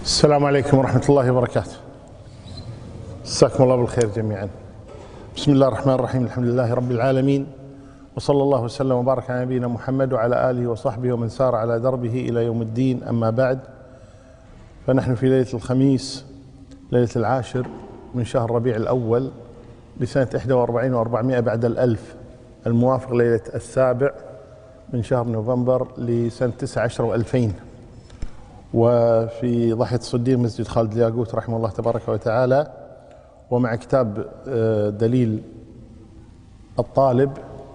السلام عليكم ورحمة الله وبركاته. مساكم الله بالخير جميعا. بسم الله الرحمن الرحيم، الحمد لله رب العالمين، وصلى الله وسلم وبارك على نبينا محمد وعلى آله وصحبه ومن سار على دربه إلى يوم الدين. أما بعد، فنحن في ليلة الخميس، ليلة 10 من شهر ربيع الأول لسنة 41 و400 بعد الألف، الموافق ليلة 7 من شهر نوفمبر لسنة 19 و2000، وفي ضاحية الصديق مسجد خالد الياقوت رحمه الله تبارك وتعالى، ومع كتاب دليل الطالب.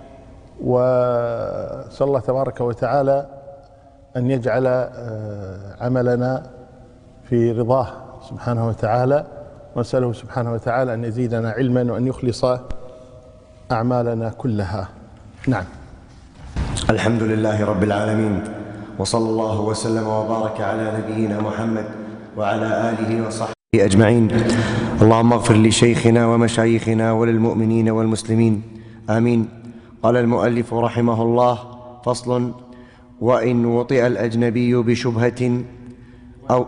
وسأل الله تبارك وتعالى أن يجعل عملنا في رضاه سبحانه وتعالى، ونسأله سبحانه وتعالى أن يزيدنا علما وأن يخلص أعمالنا كلها. نعم. الحمد لله رب العالمين، وصلى الله وسلم وبارك على نبينا محمد وعلى آله وصحبه أجمعين. اللهم اغفر لشيخنا ومشايخنا وللمؤمنين والمسلمين، آمين. قال المؤلف رحمه الله: فصل: وإن وطئ الأجنبي بشبهة أو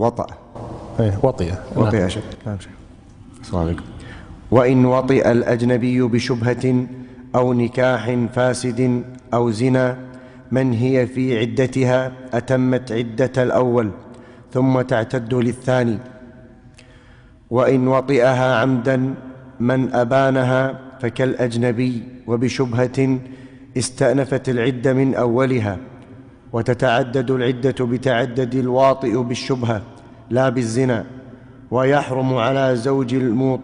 وإن وطئ الأجنبي بشبهة أو نكاح فاسد أو زنا من هي في عدتها أتمت عدة الأول ثم تعتد للثاني. وإن وطئها عمدا من أبانها فكالأجنبي، وبشبهة استأنفت العدة من أولها، وتتعدد العدة بتعدد الواطئ بالشبهة لا بالزنا. ويحرم على زوج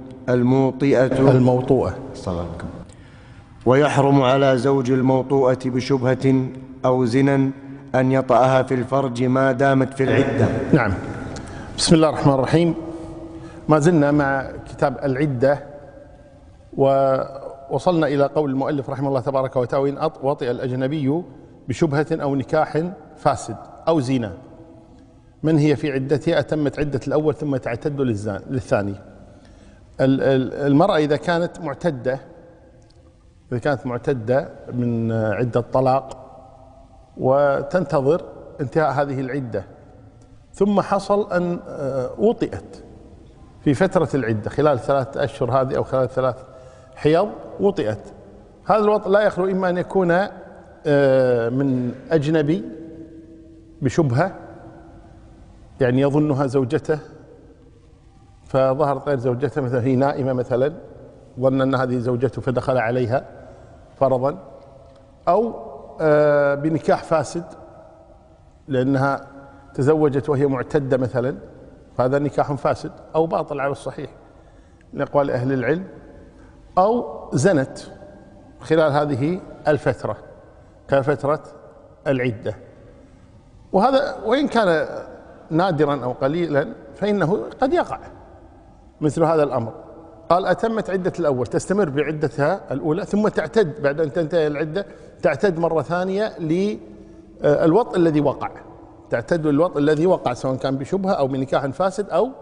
ويحرم على زوج الموطوءة بشبهة أو زنا أن يطأها في الفرج ما دامت في العدة. نعم. بسم الله الرحمن الرحيم. ما زلنا مع كتاب العدة، ووصلنا إلى قول المؤلف رحمه الله تبارك وتعالى: وإن وطئ الأجنبي بشبهة أو نكاح فاسد أو زنا من هي في عدتها أتمت عدة الأول ثم تعتد للثاني. المرأة إذا كانت معتدة من عدة طلاق وتنتظر انتهاء هذه العدة، ثم حصل أن وطئت في فترة العدة خلال 3 أشهر هذه أو خلال 3 حيض وطئت، هذا الوطء لا يخلو إما أن يكون من أجنبي بشبهة، يعني يظنها زوجته فظهرت غير زوجته، مثلا هي نائمة مثلا ظن أن هذه زوجته فدخل عليها فرضا، أو بنكاح فاسد لأنها تزوجت وهي معتدة مثلا، فهذا نكاح فاسد أو باطل على الصحيح لأقوال أهل العلم، أو زنت خلال هذه الفترة كفترة العدة. وهذا وإن كان نادرا أو قليلا فإنه قد يقع مثل هذا الأمر. قال: أتمت عدة الأول، تستمر بعدتها الأولى ثم تعتد بعد أن تنتهي العدة، تعتد مرة ثانية للوطء الذي وقع، تعتد الوطء الذي وقع سواء كان بشبهة أو بنكاح فاسد أو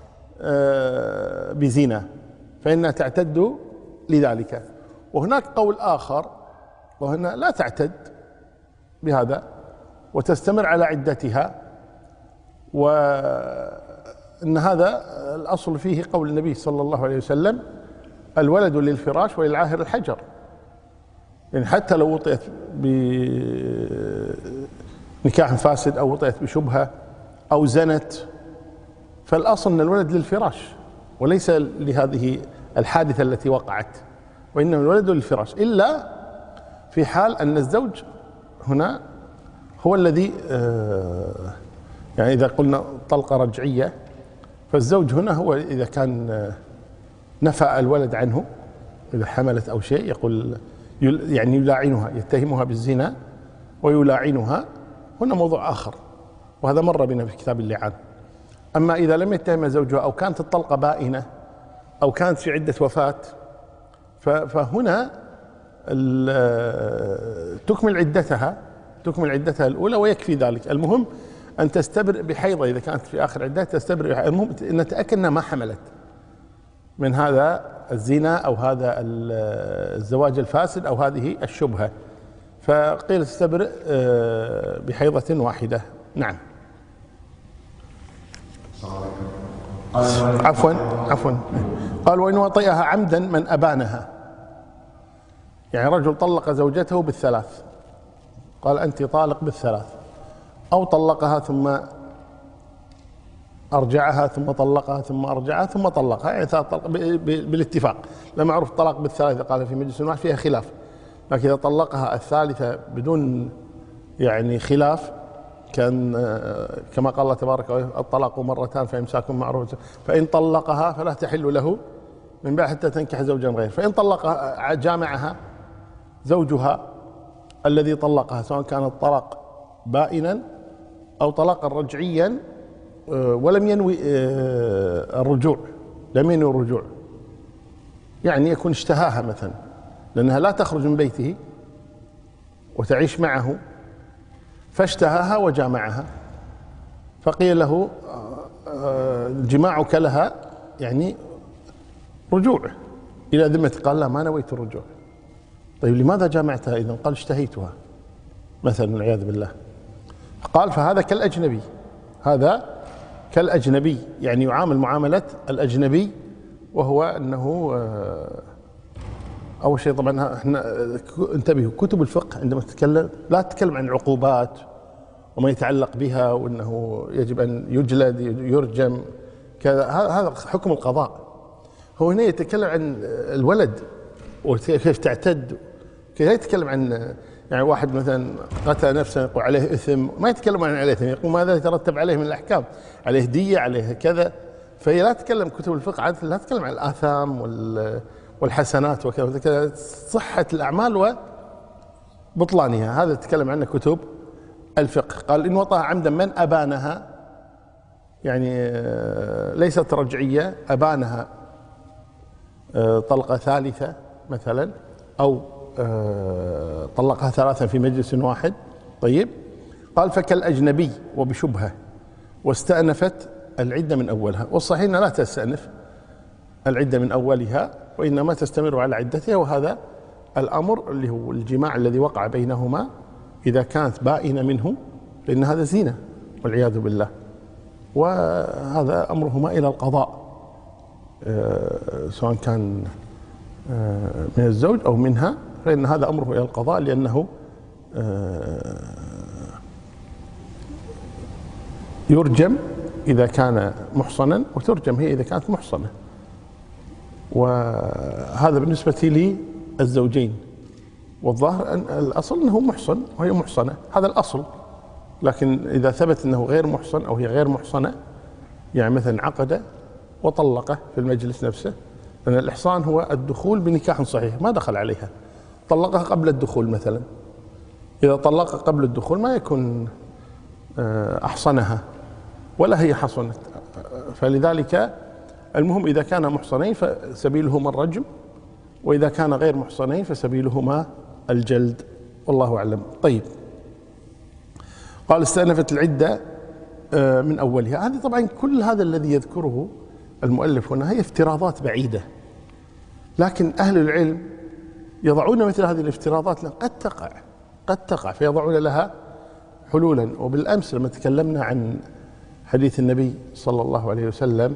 بزنا، فإنها تعتد لذلك. وهناك قول آخر وهنا لا تعتد بهذا وتستمر على عدتها، وأن هذا الأصل فيه قول النبي صلى الله عليه وسلم: الولد للفراش وللعاهر الحجر. يعني حتى لو وطئت بنكاح فاسد أو وطئت بشبهة أو زنت، فالأصل أن الولد للفراش وليس لهذه الحادثة التي وقعت، وإنما الولد للفراش، إلا في حال أن الزوج هنا هو الذي يعني إذا قلنا طلقة رجعية، فالزوج هنا هو إذا كان نفى الولد عنه، إذا حملت أو شيء، يقول يعني يلاعنها، يتهمها بالزنا ويلاعنها، هنا موضوع آخر، وهذا مر بنا في كتاب اللعان. أما إذا لم يتهم زوجها أو كانت الطلقة بائنة أو كانت في عدة وفاة، فهنا تكمل عدتها الأولى ويكفي ذلك. المهم أن تستبرئ بحيضة، إذا كانت في آخر عدتها تستبرئ بحيضة، المهم أن نتأكد أنها ما حملت من هذا الزنا أو هذا الزواج الفاسد أو هذه الشبهة، فقيل تستبرئ بحيضة واحدة. نعم. عفوا قال وإن وطئها عمدا من أبانها، يعني رجل طلق زوجته بالثلاث، قال أنت طالق بالثلاث، أو طلقها ثم أرجعها ثم طلقها ثم أرجعها ثم طلقها، يعني ثلاث طلق بالاتفاق. لا معروف طلاق بالثلاثة قال في مجلس واحد فيها خلاف، لكن إذا طلقها الثالثة بدون يعني خلاف كان كما قال الله تبارك وتعالى الطلاق مرتان فإمساك معروف، فإن طلقها فلا تحل له من بعد حتى تنكح زوجا غيره. فإن طلقها جامعها زوجها الذي طلقها، سواء كان الطلاق بائنا أو طلاقا رجعيا ولم ينوي الرجوع، لم ينوي الرجوع، يعني يكون اشتهاها مثلا لأنها لا تخرج من بيته وتعيش معه، فاشتهاها وجامعها، فقيل له جماعك لها يعني رجوع إلى ذمتك، قال لا ما نويت الرجوع. طيب لماذا جامعتها إذن؟ قال اشتهيتها مثلا والعياذ بالله. قال فهذا كالأجنبي، هذا كالأجنبي، يعني يعامل معاملة الأجنبي، وهو أنه أول شيء طبعا احنا انتبهوا كتب الفقه عندما تتكلم لا تتكلم عن العقوبات وما يتعلق بها وأنه يجب أن يجلد يرجم كذا، هذا حكم القضاء. هو هنا يتكلم عن الولد وكيف تعتد، كيف يتكلم عن يعني واحد مثلا قتل نفسه يقول عليه إثم، ما يتكلم عن عليه إثم، يقول ماذا يترتب عليه من الأحكام، عليه دية عليه كذا. فهي لا تتكلم كتب الفقه عادة لا تتكلم عن الآثام والحسنات وكذا، صحة الأعمال وبطلانها، هذا تتكلم عنه كتب الفقه. قال إن وطأ عمدا من أبانها، يعني ليست رجعية، أبانها طلقة ثالثة مثلا، أو طلقها ثلاثا في مجلس واحد. طيب قال فكالأجنبي وبشبهة واستأنفت العدة من أولها، والصحيح أنها لا تستأنف العدة من أولها وإنما تستمر على عدتها، وهذا الأمر اللي هو الجماع الذي وقع بينهما إذا كانت بائنة منه فإن هذا زينة والعياذ بالله، وهذا أمرهما إلى القضاء سواء كان من الزوج أو منها، فإن هذا أمره إلى القضاء لأنه يرجم إذا كان محصنا وترجم هي إذا كانت محصنة، وهذا بالنسبة للزوجين. والظاهر أن الأصل أنه محصن وهي محصنة، هذا الأصل. لكن إذا ثبت أنه غير محصن أو هي غير محصنة، يعني مثلا عقد وطلقه في المجلس نفسه، لأن الإحصان هو الدخول بنكاح صحيح ما دخل عليها، طلقها قبل الدخول مثلا، إذا طلقها قبل الدخول ما يكون أحصنها ولا هي حصنت. فلذلك المهم إذا كان محصنين فسبيلهما الرجم، وإذا كان غير محصنين فسبيلهما الجلد، والله أعلم. طيب قال استأنفت العدة من أولها. هذه طبعا كل هذا الذي يذكره المؤلف هنا هي افتراضات بعيدة، لكن أهل العلم يضعون مثل هذه الافتراضات قد تقع فيضعون لها حلولا. وبالأمس لما تكلمنا عن حديث النبي صلى الله عليه وسلم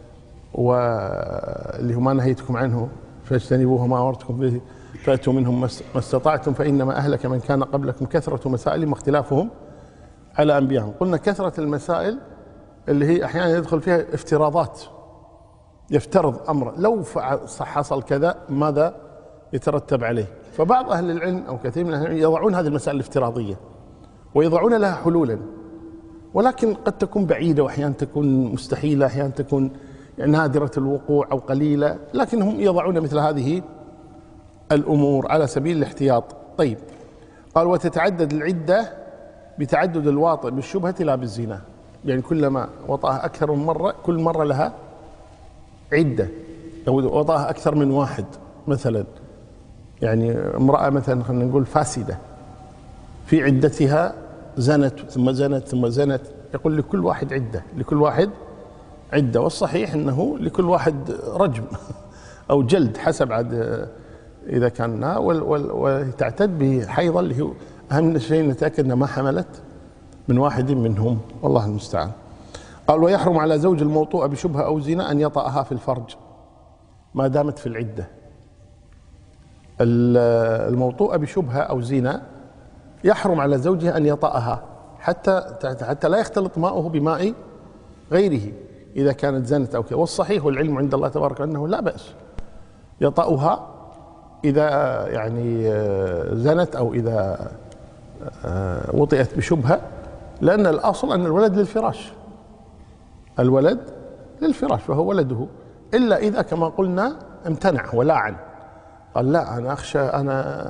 واللي هو ما نهيتكم عنه فاجتنبوه ما أمرتكم به فأتوا منهم ما استطعتم فإنما أهلك من كان قبلكم كثرة مسائلهم واختلافهم على أنبيائهم. قلنا كثرة المسائل اللي هي أحيانا يدخل فيها افتراضات، يفترض أمر لو حصل كذا ماذا يترتب عليه. فبعض أهل العلم أو كثير من أهل العلم يضعون هذه المسائل الافتراضية ويضعون لها حلولا، ولكن قد تكون بعيدة وأحيانا تكون مستحيلة، أحيانا تكون نادرة الوقوع أو قليلة، لكنهم يضعون مثل هذه الأمور على سبيل الاحتياط. طيب قال وتتعدد العدة بتعدد الواطئ بالشبهة لا بالزنا، يعني كلما وطأها أكثر من مرة كل مرة لها عدة. لو وطأها أكثر من واحد مثلا، يعني امرأة مثلا خلينا نقول فاسدة في عدتها زنت ثم زنت ثم زنت، يقول لكل واحد عدة، لكل واحد عدة. والصحيح أنه لكل واحد رجم أو جلد حسب عاد إذا كان، وتعتد بحيضة اللي هو أهم شيء نتأكد أنها ما حملت من واحد منهم، والله المستعان. قال ويحرم على زوج الموطوء بشبهة أو زنا أن يطأها في الفرج ما دامت في العدة. الموطوءة بشبهة أو زنا يحرم على زوجها أن يطأها حتى لا يختلط ماؤه بماء غيره إذا كانت زنت أو كذا. والصحيح والعلم عند الله تبارك أنه لا بأس يطأها إذا يعني زنت أو إذا وطئت بشبهة، لأن الأصل أن الولد للفراش، الولد للفراش فهو ولده، إلا إذا كما قلنا امتنع ولاعن قال لا أنا أخشى أنا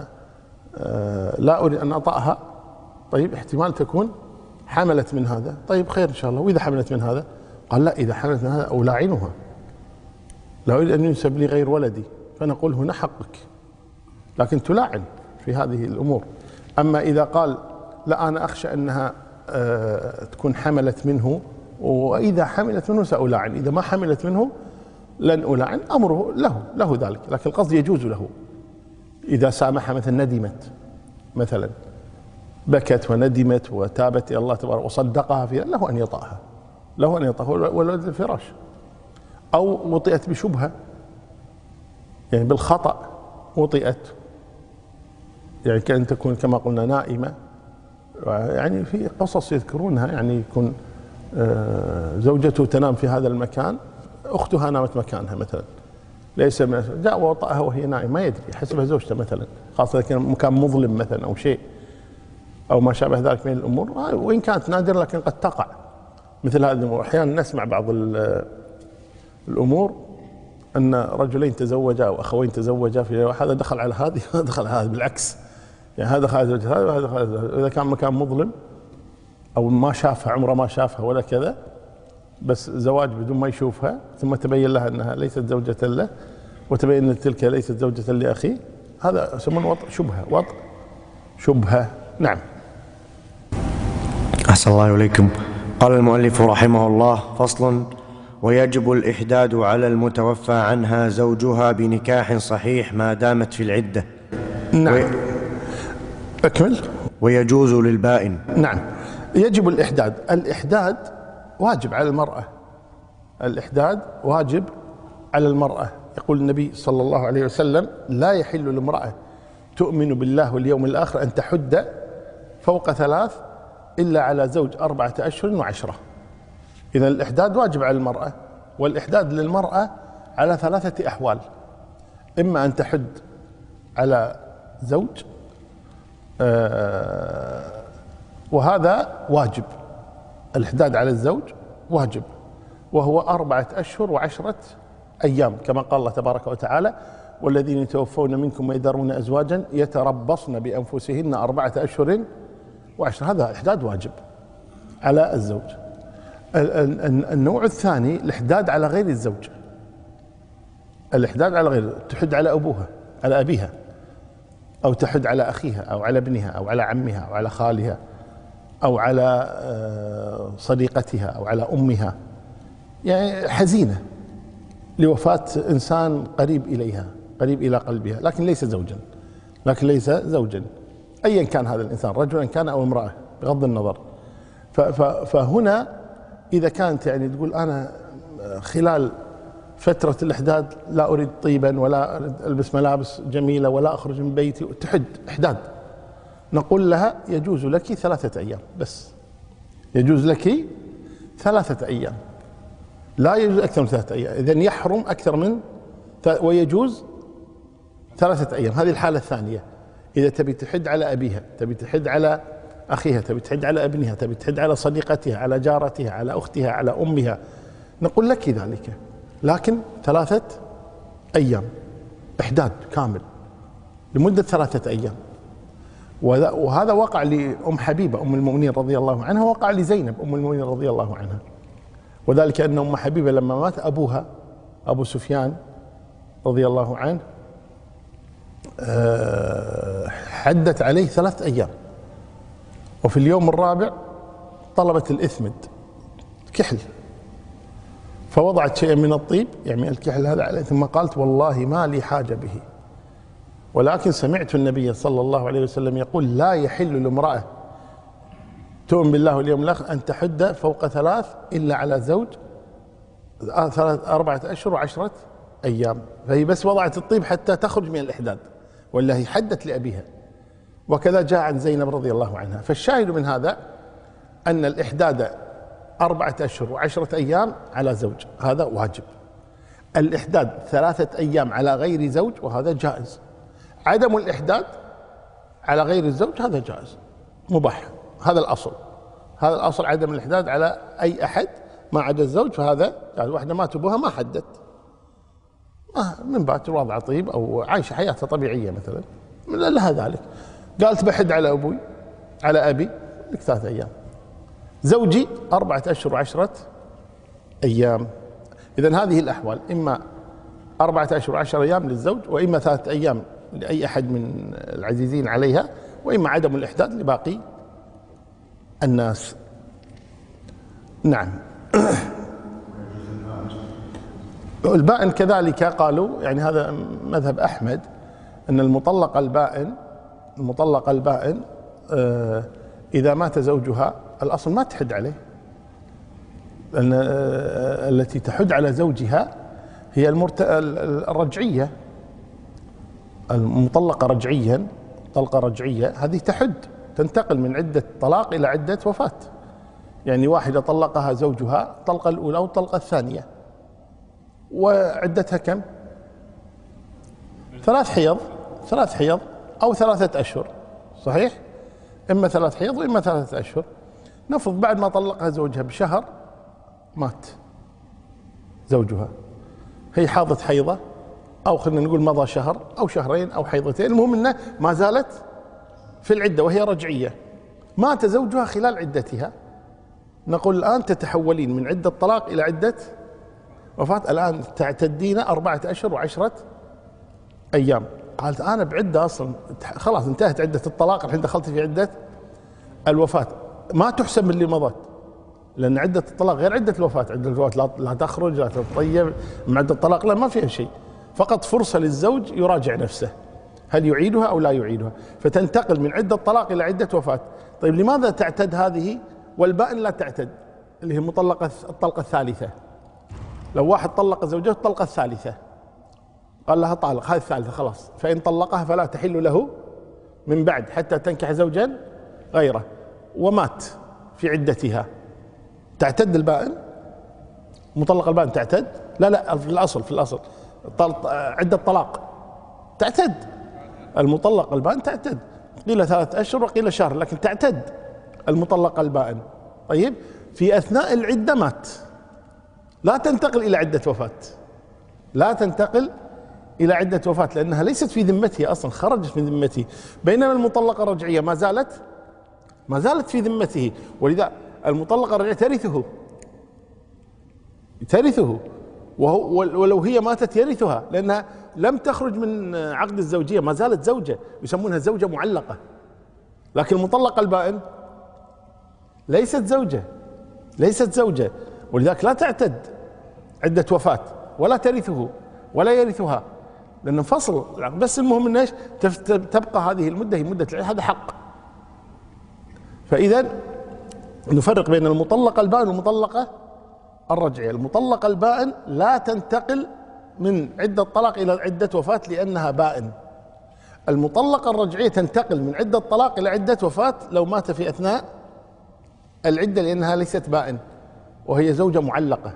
لا أريد أن أطأها. طيب احتمال تكون حملت من هذا، طيب خير إن شاء الله. وإذا حملت من هذا قال لا إذا حملت من هذا ألاعنها، لا أريد أن ينسب لي غير ولدي، فنقول هنا حقك، لكن تلاعن في هذه الأمور. أما إذا قال لا أنا أخشى أنها تكون حملت منه، وإذا حملت منه سألاعن، إذا ما حملت منه لن ألاعن، أمره له ذلك. لكن القصد يجوز له إذا سامح، مثلا ندمت، مثلا بكت وندمت وتابت إلى الله تبارك وصدقها فيها، له أن يطأها، له أن يطأها ولد الفراش. أو وطئت بشبهة، يعني بالخطأ وطئت، يعني كأن تكون كما قلنا نائمة، يعني في قصص يذكرونها، يعني يكون زوجته تنام في هذا المكان، أختها نامت مكانها مثلا، ليس جاء ووطأها وهي نائمة، ما يدري، حسبها زوجته مثلا، خاصة إذا كان مكان مظلم مثلا أو شيء أو ما شابه ذلك من الأمور، وإن كانت نادرة لكن قد تقع مثل هذه الأمور. أحيانا نسمع بعض الأمور أن رجلين تزوجا أو أخوين تزوجا، في هذا دخل على هذه وهذا دخل على هذا، بالعكس، يعني هذا دخل زوجة هذا وهذا دخل زوجة. إذا كان مكان مظلم أو ما شافها، عمره ما شافها ولا كذا، بس زواج بدون ما يشوفها، ثم تبين لها أنها ليست زوجة له، وتبين أن تلك ليست زوجة لأخيه، هذا يسمونه وطء شبهة، وطء شبهة. نعم. أحسن الله إليكم. قال المؤلف رحمه الله: فصل: ويجب الإحداد على المتوفى عنها زوجها بنكاح صحيح ما دامت في العدة. نعم. أكمل. ويجوز للبائن. نعم، يجب الإحداد. الإحداد واجب على المرأة، الإحداد واجب على المرأة. يقول النبي صلى الله عليه وسلم: لا يحل لامرأة تؤمن بالله واليوم الآخر أن تحد فوق 3 إلا على زوج 4 أشهر و10. إذا الإحداد واجب على المرأة، والإحداد للمرأة على 3 أحوال: إما أن تحد على زوج، وهذا واجب، الإحداد على الزوج واجب، وهو 4 أشهر و10 أيام، كما قال الله تبارك وتعالى: والذين يتوفون منكم ويذرون أزواجا يتربصن بأنفسهن 4 أشهر و10. هذا إحداد واجب على الزوج. النوع الثاني الإحداد على غير الزوج، الإحداد على غير، تحد على أبوها، على أبيها، أو تحد على أخيها أو على ابنها أو على عمها أو على خالها أو على صديقتها أو على أمها، يعني حزينة لوفاة إنسان قريب إليها، قريب إلى قلبها، لكن ليس زوجا، لكن ليس زوجا، أيا كان هذا الإنسان، رجلا كان أو امرأة بغض النظر. فهنا إذا كانت يعني تقول أنا خلال فترة الإحداد لا أريد طيبا ولا أريد ألبس ملابس جميلة ولا أخرج من بيتي، تحد إحداد، نقول لها يجوز لك 3 أيام بس، يجوز لك 3 أيام، لا يجوز أكثر من 3 أيام. إذن يحرم أكثر من ويجوز 3 أيام. هذه الحالة الثانية، إذا تبي تحد على أبيها، تبي تحد على أخيها، تبي تحد على ابنها، تبي تحد على صديقتها، على جارتها، على أختها، على أمها، نقول لك ذلك، لكن 3 أيام إحداد كامل لمدة 3 أيام. وهذا وقع لأم حبيبة أم المؤمنين رضي الله عنها، وقع لزينب أم المؤمنين رضي الله عنها، وذلك أن أم حبيبة لما مات أبوها أبو سفيان رضي الله عنه حدت عليه 3 أيام، وفي اليوم الرابع طلبت الإثمد كحل، فوضعت شيئا من الطيب يعني الكحل هذا عليه، ثم قالت: والله ما لي حاجة به، ولكن سمعت النبي صلى الله عليه وسلم يقول: لا يحل لامرأة تؤمن بالله واليوم الآخر أن تحد فوق 3 إلا على زوج 4 أشهر و10 أيام. فهي بس وضعت الطيب حتى تخرج من الإحداد، ولا هي حدت لأبيها. وكذا جاء عن زينب رضي الله عنها. فالشاهد من هذا أن الإحداد 4 أشهر و10 أيام على زوج، هذا واجب. الإحداد 3 أيام على غير زوج، وهذا جائز. عدم الإحداد على غير الزوج هذا جائز مباح. هذا الأصل، هذا الأصل، عدم الإحداد على أي أحد ما عدا الزوج، فهذا يعني واحدة مات أبوها ما حدت، من بات وضع طيب أو عايشة حياتها طبيعية مثلا، لها ذلك، قالت بحد على أبوي على أبي لك 3 أيام. زوجي 4 أشهر و10 أيام. إذن هذه الأحوال، إما 4 أشهر و10 أيام للزوج، وإما 3 أيام لأي أحد من العزيزين عليها، وإما عدم الإحداد لباقي الناس. نعم. البائن كذلك قالوا، يعني هذا مذهب أحمد، أن المطلقة البائن إذا مات زوجها الأصل ما تحد عليه، لأن التي تحد على زوجها هي الرجعية، المطلقة رجعيا، طلقة رجعية هذه تحد، تنتقل من عدة طلاق إلى عدة وفاة. يعني واحدة طلقها زوجها الطلقة الأولى أو الطلقة الثانية، وعدتها كم؟ 3 حيض أو 3 أشهر، صحيح؟ إما 3 حيض وإما 3 أشهر. نفرض بعد ما طلقها زوجها بشهر مات زوجها، هي حاضت حيضة، أو خلينا نقول مضى شهر أو شهرين أو حيضتين، المهم أنها ما زالت في العدة وهي رجعية. مات زوجها خلال عدتها، نقول الآن تتحولين من عدة طلاق إلى عدة وفاة، الآن تعتدين 4 أشهر و10 أيام. قالت أنا بعدة أصلا، خلاص انتهت عدة الطلاق، الحين دخلت في عدة الوفاة، ما تحسب من اللي مضت، لأن عدة الطلاق غير عدة الوفاة. عدة الوفاة لا تخرج لا تتطيب، مع عدة الطلاق لا، ما فيها شيء، فقط فرصة للزوج يراجع نفسه هل يعيدها أو لا يعيدها، فتنتقل من عدة طلاق إلى عدة وفاة. طيب لماذا تعتد هذه والبائن لا تعتد، اللي هي مطلقة الطلقة الثالثة؟ لو واحد طلق زوجته الطلقة الثالثة، قال لها طالق، هذه الثالثة خلاص، فإن طلقها فلا تحل له من بعد حتى تنكح زوجا غيره، ومات في عدتها، تعتد البائن؟ مطلقة البائن تعتد؟ لا في الأصل عدة طلاق تعتد، المطلقة البائن تعتد، قيل 3 أشهر وقيل شهر، لكن تعتد المطلقة البائن. طيب في أثناء العدة مات، لا تنتقل إلى عدة وفاة، لا تنتقل إلى عدة وفاة، لأنها ليست في ذمته أصلا، خرجت من ذمته. بينما المطلقة الرجعية ما زالت في ذمته، ولذا المطلقة الرجعية ترثه، ولو هي ماتت يرثها، لأنها لم تخرج من عقد الزوجية، ما زالت زوجة، يسمونها زوجة معلقة. لكن المطلقة البائن ليست زوجة، ولذلك لا تعتد عدة وفاة ولا ترثه ولا يرثها، لأنه فصل العقد. بس المهم أن ايش؟ تبقى هذه المدة هي مدة العدة، هذا حق. فإذا نفرق بين المطلقة البائن والمطلقة الرجعية. المطلقة البائن لا تنتقل من عدة طلاق إلى عدة وفاة لأنها بائن. المطلقة الرجعية تنتقل من عدة طلاق إلى عدة وفاة لو مات في أثناء العدة، لأنها ليست بائن، وهي زوجة معلقة،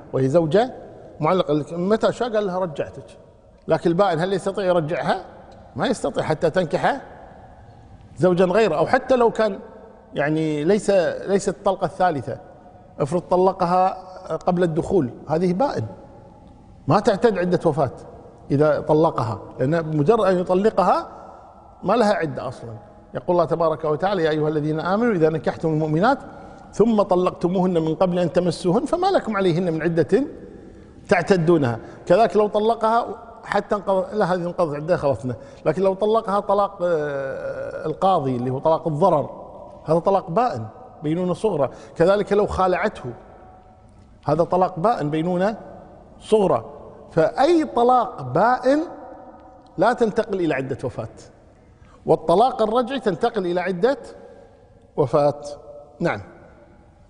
متى شاء قال لها رجعتك. لكن البائن هل يستطيع يرجعها؟ ما يستطيع حتى تنكح زوجا غيره، أو حتى لو كان يعني ليست الطلقة الثالثة، افرض طلقها قبل الدخول، هذه بائن ما تعتد عدة وفاة إذا طلقها، لأن بمجرد أن يطلقها ما لها عدة أصلا. يقول الله تبارك وتعالى: يا أيها الذين آمنوا إذا نكحتم المؤمنات ثم طلقتموهن من قبل أن تمسوهن فما لكم عليهن من عدة تعتدونها. كذلك لو طلقها حتى هذه انقضت عدة خلصنا. لكن لو طلقها طلاق القاضي اللي هو طلاق الضرر، هذا طلاق بائن بينونة صغرى. كذلك لو خالعته، هذا طلاق بائن بينونة صغرى. فأي طلاق بائن لا تنتقل إلى عدة وفاة، والطلاق الرجعي تنتقل إلى عدة وفاة. نعم.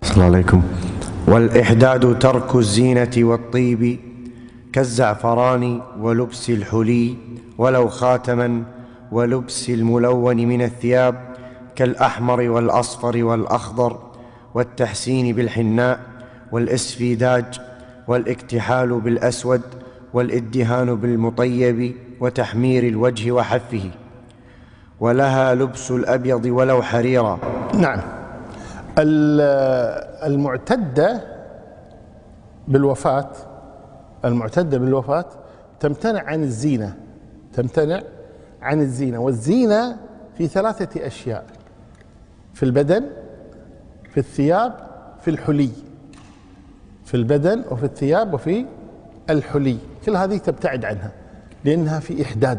السلام عليكم. والإحداد ترك الزينة والطيب كالزعفران ولبس الحلي، ولو خاتما، ولبس الملون من الثياب كالأحمر والأصفر والأخضر، والتحسين بالحناء، والإسفيداج، والاكتحال بالأسود، والادهان بالمطيب، وتحمير الوجه وحفه، ولها لبس الأبيض ولو حريرا. نعم. المعتدة بالوفاة تمتنع عن الزينة، والزينة في 3 أشياء: في البدن، في الثياب، في الحلي. في البدن وفي الثياب وفي الحلي، كل هذه تبتعد عنها لأنها في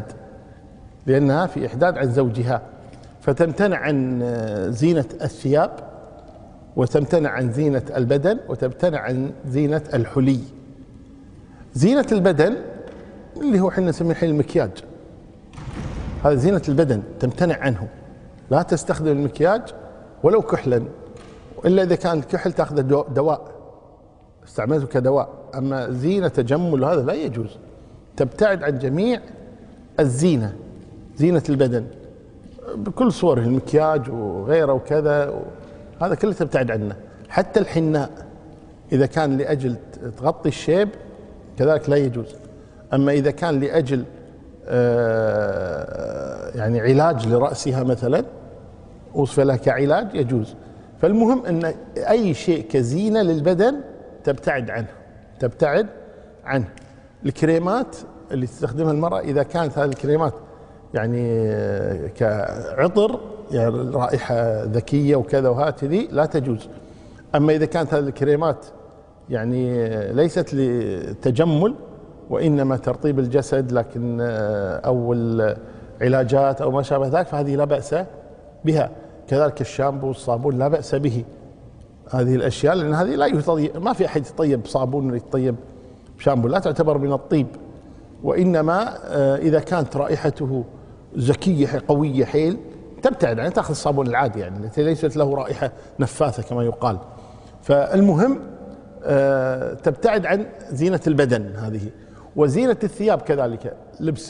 إحداد عن زوجها، فتمتنع عن زينة الثياب، وتمتنع عن زينة البدن، وتمتنع عن زينة الحلي. زينة البدن اللي هو احنا نسميه الحين المكياج، هذا زينة البدن تمتنع عنه، لا تستخدم المكياج ولو كحلا، إلا إذا كان الكحل تأخذ دواء، استعملته كدواء. أما زينة تجمل هذا لا يجوز، تبتعد عن جميع الزينة، زينة البدن بكل صوره، المكياج وغيره وكذا، هذا كله تبتعد عنه. حتى الحناء إذا كان لأجل تغطي الشيب كذلك لا يجوز. أما إذا كان لأجل يعني علاج لرأسها مثلا، وصف لها كعلاج، يجوز. فالمهم أن أي شيء كزينة للبدن تبتعد عنه. الكريمات اللي تستخدمها المرأة، إذا كانت هذه الكريمات يعني كعطر، يعني رائحة ذكية وكذا وهكذا، لا تجوز. أما إذا كانت هذه الكريمات يعني ليست لتجمل وإنما ترطيب الجسد، لكن أو العلاجات أو ما شابه ذلك، فهذه لا بأس بها. كذلك الشامبو والصابون لا بأس به، هذه الأشياء، لأن هذه لا يطيب، ما في أحد يطيب بصابون ولا يطيب بشامبو، لا تعتبر من الطيب. وإنما إذا كانت رائحته زكية قوية حيل تبتعد عنه، تأخذ الصابون العادي يعني التي ليست له رائحة نفاثة كما يقال. فالمهم تبتعد عن زينة البدن هذه. وزينة الثياب كذلك، لبس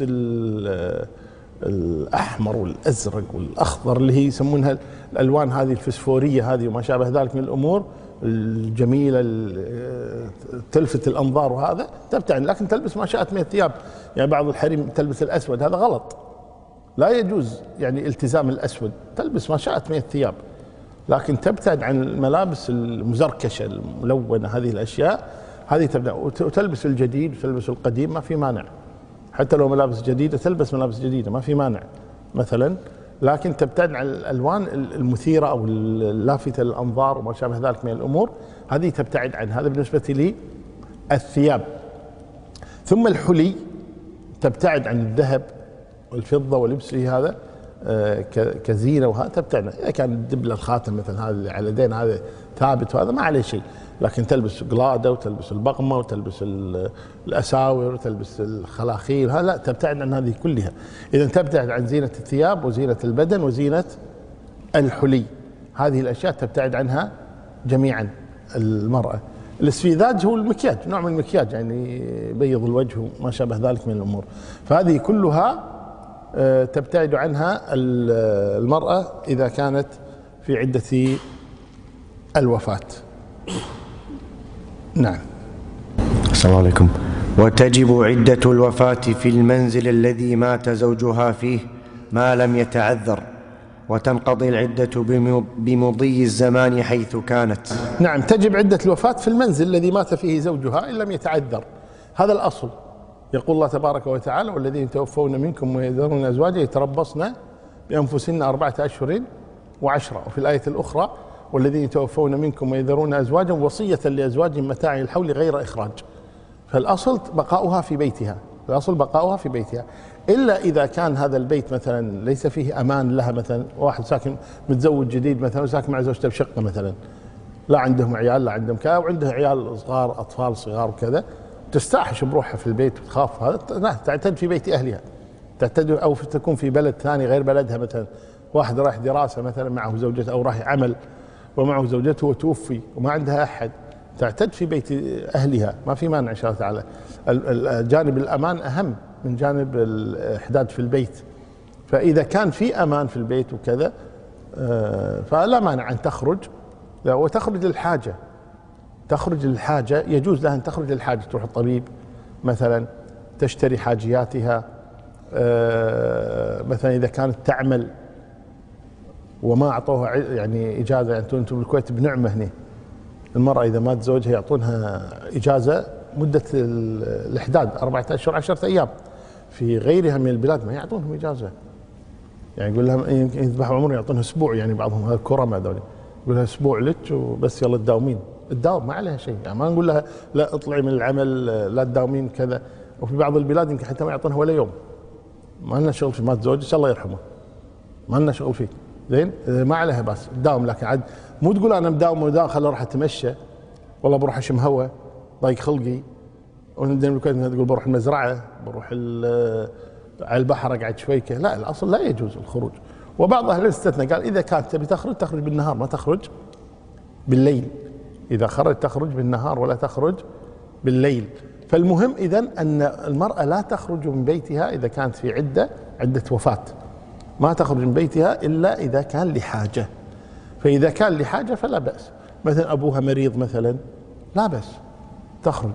الأحمر والأزرق والأخضر اللي هي يسمونها الألوان هذه الفسفورية هذه وما شابه ذلك من الأمور الجميلة تلفت الأنظار، وهذا تبتعد. لكن تلبس ما شاءت من الثياب، يعني بعض الحريم تلبس الأسود، هذا غلط، لا يجوز يعني التزام الأسود، تلبس ما شاءت من الثياب، لكن تبتعد عن الملابس المزركشة الملونة، هذه الأشياء هذه تبدأ. وتلبس الجديد وتلبس القديم، ما في مانع، حتى لو ملابس جديدة تلبس ملابس جديدة ما في مانع مثلا، لكن تبتعد عن الألوان المثيرة أو اللافتة للأنظار وما شابه ذلك من الأمور، هذه تبتعد عنها. هذا بالنسبة للثياب. ثم الحلي تبتعد عن الذهب والفضة ولبسه هذا كزينة، وهذا تبتعد. إذا كان الدبلة الخاتم مثلا هذا اللي على اليدين هذا ثابت وهذا ما عليه شيء، لكن تلبس قلادة وتلبس البقمة وتلبس الأساور وتلبس الخلاخيل، هذا لا، تبتعد عن هذه كلها. إذا تبتعد عن زينة الثياب وزينة البدن وزينة الحلي، هذه الأشياء تبتعد عنها جميعا المرأة. الاسفيداج هو المكياج، نوع من المكياج، يعني بيض الوجه وما شابه ذلك من الأمور، فهذه كلها تبتعد عنها المرأة إذا كانت في عدة الوفاة. نعم. السلام عليكم. وتجب عدة الوفاة في المنزل الذي مات زوجها فيه ما لم يتعذر، وتنقضي العدة بمضي الزمان حيث كانت. نعم، تجب عدة الوفاة في المنزل الذي مات فيه زوجها إن لم يتعذر، هذا الأصل. يقول الله تبارك وتعالى: والذين يتوفون منكم ويذرون أزواجا يتربصن بأنفسهن 4 أشهر و10. وفي الآية الأخرى: والذين يتوفون منكم ويذرون أزواجا وصية لأزواجهم متاع الحول غير إخراج. فالأصل بقاؤها في بيتها، إلا إذا كان هذا البيت مثلا ليس فيه أمان لها، مثلا واحد ساكن متزوج جديد مثلا وساكن مع زوجته بشقة مثلا، لا عندهم عيال لا عندهم كذا، وعنده عيال صغار أطفال صغار وكذا، تستعحش بروحها في البيت وتخاف، هذا تعتد في بيت أهلها، تعتد، أو تكون في بلد ثاني غير بلدها، مثلا واحد رايح دراسة مثلا معه زوجته أو رايح عمل ومعه زوجته وتوفي وما عندها أحد، تعتد في بيت أهلها، ما في مانع إن شاء الله تعالى. جانب الأمان أهم من جانب الإحداد في البيت. فإذا كان في أمان في البيت وكذا فلا مانع أن تخرج، وتخرج للحاجة. تخرج للحاجة، يجوز لها أن تخرج للحاجة، تروح الطبيب مثلا، تشتري حاجياتها، مثلا إذا كانت تعمل وما أعطوها يعني إجازة. يعني أنتم بالكويت بنعمة هنا، المرأة إذا مات زوجها يعطونها إجازة مدة الإحداد 4 أشهر 10 أيام. في غيرها من البلاد ما يعطونهم إجازة، يعني يقول لهم يذبحوا عمر يعطونها أسبوع، يعني بعضهم هذا الكرم هذول يقول لها أسبوع لك وبس يلا تداومين، تداوم ما عليها شيء، يعني ما نقول لها لا اطلعي من العمل لا تداومين كذا. وفي بعض البلاد يمكن حتى ما يعطونها ولا يوم، ما لنا شغل في مات زوجك الله يرحمه، ما لنا شغل فيه، زين ما عليها بس تداوم. لكن عاد مو تقول انا مداوم خل اروح اتمشى، والله بروح اشم هواء ضايق خلقي، وندم تقول بروح المزرعه، بروح على البحر اقعد شوي. لا، الاصل لا يجوز الخروج. وبعض اهل استثنى قال اذا كانت تبي تخرج تخرج بالنهار، ما تخرج بالليل. اذا خرج تخرج بالنهار ولا تخرج بالليل. فالمهم اذن ان المراه لا تخرج من بيتها اذا كانت في عده وفاه، ما تخرج من بيتها الا اذا كان لحاجه. فاذا كان لحاجه فلا باس، مثلا ابوها مريض مثلا لا باس تخرج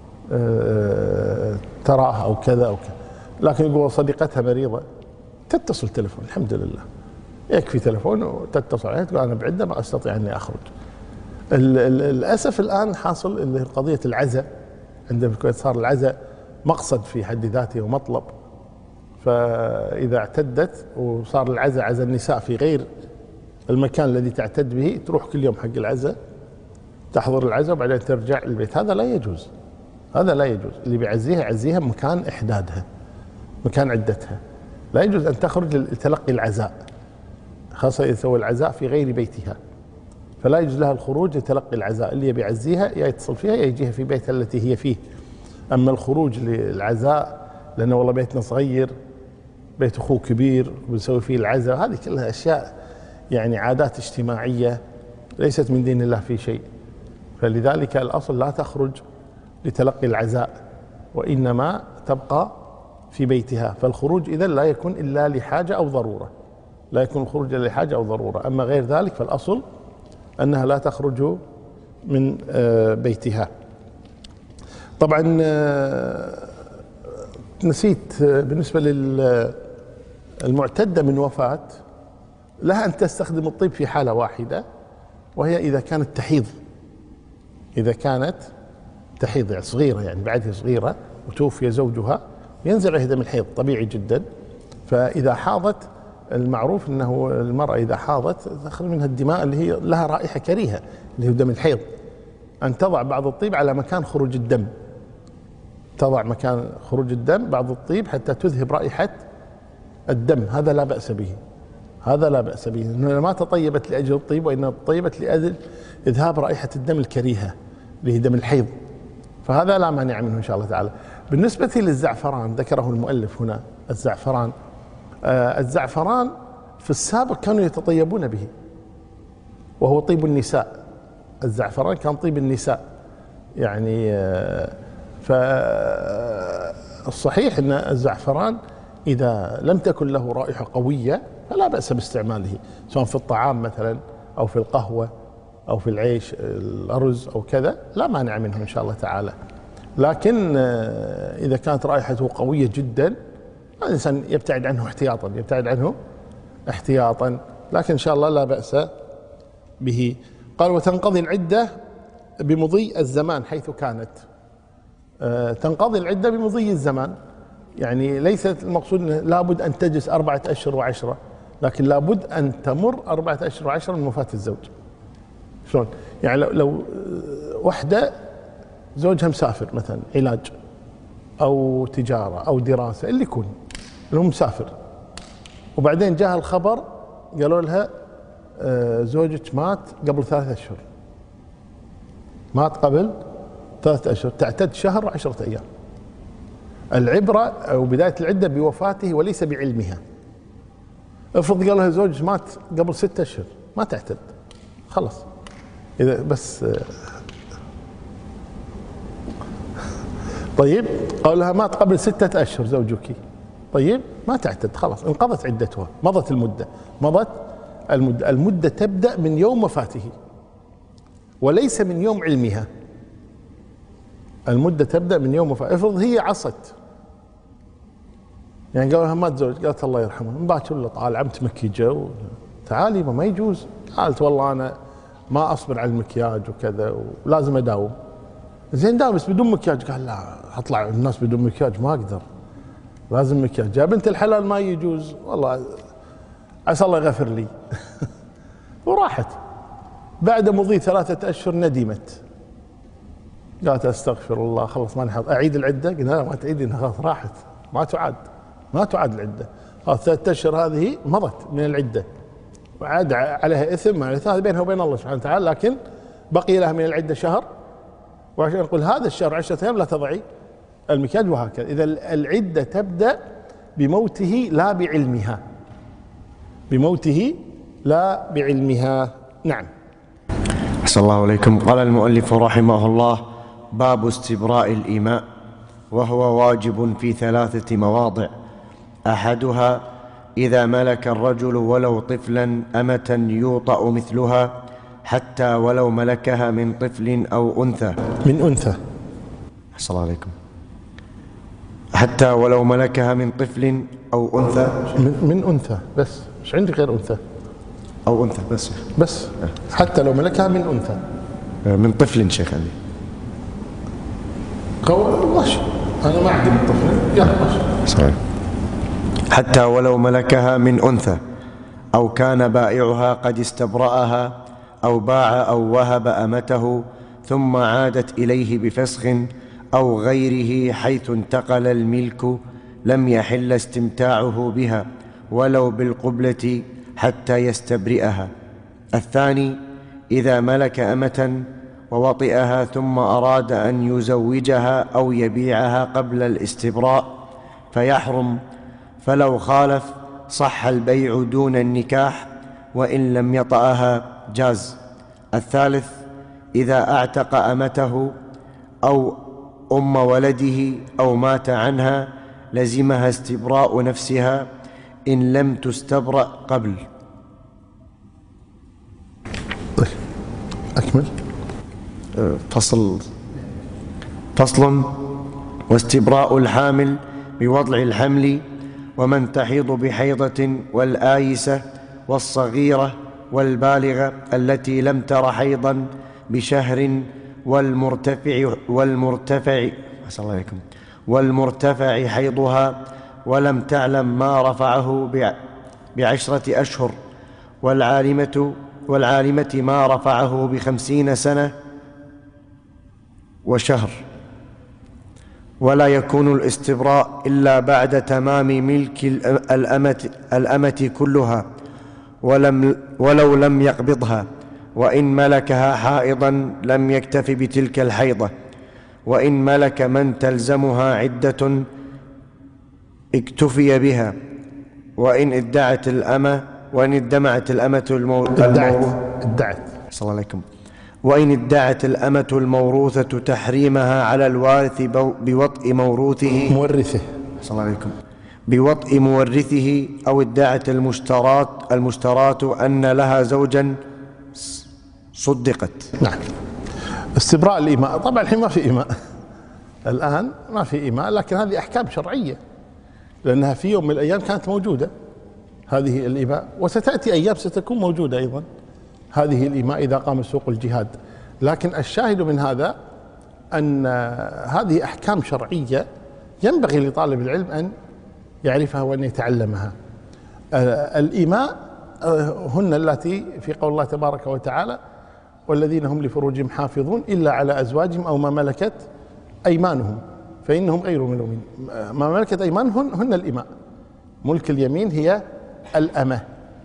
تراها او كذا او كذا. لكن يقول صديقتها مريضه تتصل تلفون، الحمد لله يكفي تلفون وتتصل عليها تقول انا بعده ما استطيع اني اخرج. للاسف الان حاصل اللي قضيه العزاء عندنا في الكويت، صار العزاء مقصد في حد ذاته ومطلب. فاذا اعتدت وصار العزاء عزاء النساء في غير المكان الذي تعتد به، تروح كل يوم حق العزاء تحضر العزاء وبعدين ترجع البيت، هذا لا يجوز. هذا لا يجوز. اللي بيعزيها يعزيها مكان احدادها، مكان عدتها. لا يجوز ان تخرج لتلقي العزاء، خاصه اذا سوى العزاء في غير بيتها، فلا يجوز لها الخروج لتلقي العزاء. اللي يبي يعزيها يا يتصل فيها يا يجيها في بيتها التي هي فيه. اما الخروج للعزاء لانه والله بيتنا صغير، بيت اخوه كبير بنسوي فيه العزاء، هذه كلها اشياء يعني عادات اجتماعيه ليست من دين الله في شيء. فلذلك الاصل لا تخرج لتلقي العزاء، وانما تبقى في بيتها. فالخروج اذا لا يكون الا لحاجه او ضروره، لا يكون الخروج الا لحاجه او ضروره. اما غير ذلك فالاصل انها لا تخرج من بيتها. طبعا نسيت بالنسبه للمعتده من وفاه، لها ان تستخدم الطيب في حاله واحده، وهي اذا كانت تحيض. اذا كانت تحيض يعني صغيره، يعني بعدها صغيره وتوفي زوجها ينزل عليها دم الحيض طبيعي جدا. فاذا حاضت المعروف انه المراه اذا حاضت تخرج منها الدماء اللي هي لها رائحه كريهه اللي هو دم الحيض، ان تضع بعض الطيب على مكان خروج الدم، تضع مكان خروج الدم بعض الطيب حتى تذهب رائحه الدم. هذا لا باس به، هذا لا باس به، انها ما تطيبت لاجل الطيب وانما تطيبت لاجل اذهاب رائحه الدم الكريهه اللي هي دم الحيض. فهذا لا مانع منه ان شاء الله تعالى. بالنسبه للزعفران ذكره المؤلف هنا، الزعفران الزعفران في السابق كانوا يتطيبون به، وهو طيب النساء. الزعفران كان طيب النساء يعني. فالصحيح ان الزعفران اذا لم تكن له رائحه قويه فلا باس باستعماله، سواء في الطعام مثلا او في القهوه او في العيش الارز او كذا، لا مانع منه ان شاء الله تعالى. لكن اذا كانت رائحته قويه جدا الانسان يبتعد عنه احتياطا، يبتعد عنه احتياطا، لكن ان شاء الله لا باس به. قال وتنقضي العده بمضي الزمان حيث كانت. تنقضي العده بمضي الزمان، يعني ليست المقصود لابد ان تجلس 4 أشهر و10، لكن لابد ان تمر 4 أشهر و10 من وفاه الزوج. شلون؟ يعني لو وحده زوجها مسافر مثلا علاج او تجاره او دراسه اللي يكون، اللي هو مسافر، وبعدين جاء الخبر قالوا لها زوجك مات قبل 3 أشهر، مات قبل 3 أشهر، تعتد شهر و10 أيام. العبرة أو بداية العدة بوفاته وليس بعلمها. افرض قال لها زوجك مات قبل 6 أشهر ما تعتد، خلص إذا بس طيب قولها مات قبل 6 أشهر زوجك، طيب ما تعتد، خلاص انقضت عدتها، مضت المدة، المدة تبدأ من يوم وفاته وليس من يوم علمها. المدة تبدأ من يوم وفاته. افرض هي عصت، يعني قالوا لها ما تزوج، قالت الله يرحمه، من باكر ولا طال عم تمكيجه تعالي ما يجوز، قالت والله انا ما اصبر على المكياج وكذا ولازم اداوم. زين داوم بس بدون مكياج، قال لا اطلع الناس بدون مكياج ما اقدر، لازم مكياج. يا بنت الحلال ما يجوز، والله عسى الله يغفر لي وراحت. بعد مضي 3 أشهر ندمت، قالت استغفر الله خلص ماني حاضر، اعيد العده؟ قلنا لا ما تعيدينها، خلاص راحت، ما تعاد العده، خلاص 3 أشهر هذه مضت من العده وعاد عليها اثم، هذا بينها وبين الله سبحانه وتعالى، لكن بقي لها من العده شهر، وعشان نقول هذا الشهر 10 أيام لا تضعي المكياج وهكذا. اذا العده تبدا بموته لا بعلمها، بموته لا بعلمها. نعم. أحسن الله عليكم. قال المؤلف رحمه الله: باب استبراء الإماء، وهو واجب في 3 مواضع. أحدها إذا ملك الرجل ولو طفلا أمة يوطأ مثلها، حتى ولو ملكها من طفل أو أنثى. من أنثى. أحسن الله عليكم. حتى ولو ملكها من طفل أو أنثى. من أنثى بس، مش عندي غير أنثى. أو أنثى بس حتى لو ملكها من أنثى. من طفل شيخ عندي. قول ماشي، أنا ما عندي من طفل، يلا ماشي. صحيح. حتى ولو ملكها من أنثى، أو كان بائعها قد استبرأها، أو باع أو وهب أمته ثم عادت إليه بفسخ أو غيره حيث انتقل الملك، لم يحل استمتاعه بها ولو بالقبلة حتى يستبرئها. الثاني إذا ملك أمة ووطئها ثم أراد أن يزوجها أو يبيعها قبل الاستبراء فيحرم، فلو خالف صح البيع دون النكاح، وإن لم يطأها جاز. الثالث إذا أعتق أمته أو أم ولده أو مات عنها لزمها استبراء نفسها إن لم تستبرأ قبل. طيب أكمل. فصل. واستبراء الحامل بوضع الحمل، ومن تحيض بحيضة، والآيسة، والصغيرة، والبالغة التي لم تر حيضا بشهر، والمرتفع حيضها ولم تعلم ما رفعه ب10 أشهر، والعالمة ما رفعه ب50 سنة وشهر. ولا يكون الاستبراء إلا بعد تمام ملك الأمة كلها ولو لم يقبضها، وإن ملكها حائضا لم يكتف بتلك الحيضة، وإن ملك من تلزمها عدة اكتفي بها، وإن ادعت الأمة الموروثة تحريمها على الوارث بوطء مورثه، أو ادعت المشتراة أن لها زوجا صدقت. نعم. استبراء الإيماء، طبعا الحين ما في إيماء، الآن ما في إيماء، لكن هذه أحكام شرعية، لأنها في يوم من الأيام كانت موجودة هذه الإيماء، وستأتي أيام ستكون موجودة أيضا هذه الإيماء إذا قام سوق الجهاد. لكن الشاهد من هذا أن هذه أحكام شرعية ينبغي لطالب العلم أن يعرفها وأن يتعلمها. الإيماء هن التي في قول الله تبارك وتعالى: والذين هم لفروجهم حافظون إلا على أزواجهم أو ما ملكت أيمانهم فإنهم غير ملومين. ما ملكت أيمانهم هن الإماء، ملك اليمين هي الأمة.